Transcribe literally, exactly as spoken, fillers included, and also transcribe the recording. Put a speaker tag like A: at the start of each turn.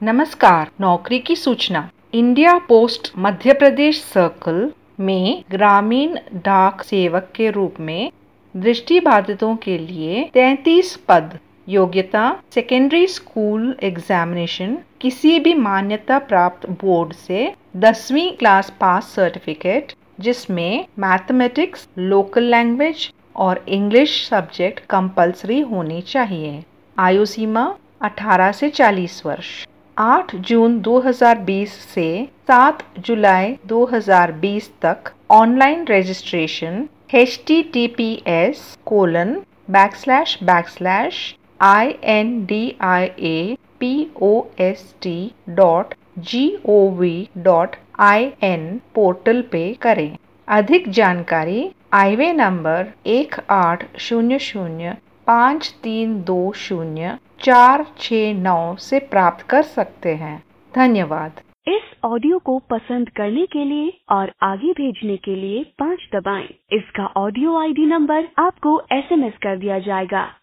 A: नमस्कार। नौकरी की सूचना। India post Madhya Pradesh circle में ग्रामीण डाक सेवक के रूप में दृष्टिबाधितों के लिए तैंतीस पद। योग्यता सेकेंडरी स्कूल एग्जामिनेशन, किसी भी मान्यता प्राप्त बोर्ड से दसवीं क्लास पास सर्टिफिकेट जिसमें मैथमेटिक्स, लोकल लैंग्वेज और इंग्लिश सब्जेक्ट कंपलसरी होनी चाहिए। आयु सीमा अठारह से चालीस वर्ष। आठ जून दो हज़ार बीस से सात जुलाई दो हज़ार बीस तक online registration H T T P S colon back slash back slash I N D I A P O S T dot G O V dot I N portal पे करें। अधिक जानकारी आईवे नंबर एक आठ शून्य शून्य पाँच तीन दो शून्य चार छः नौ से प्राप्त कर सकते हैं। धन्यवाद।
B: इस ऑडियो को पसंद करने के लिए और आगे भेजने के लिए पाँच दबाएं। इसका ऑडियो आई डी नंबर आपको एस एम एस कर दिया जाएगा।